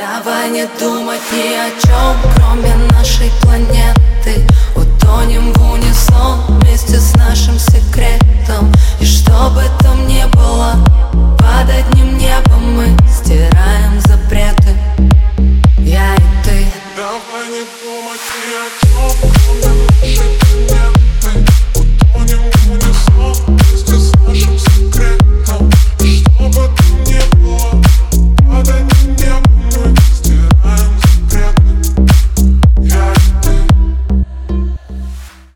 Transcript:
Давай не думать ни о чем, кроме нашей планеты. Утонем в унисон вместе с нашим секретом. И что бы там ни было, под одним небом мы стираем запреты, я и ты. Давай не думать ни о чем, кроме нашей планеты. Утонем в унисон вместе с нашим секретом.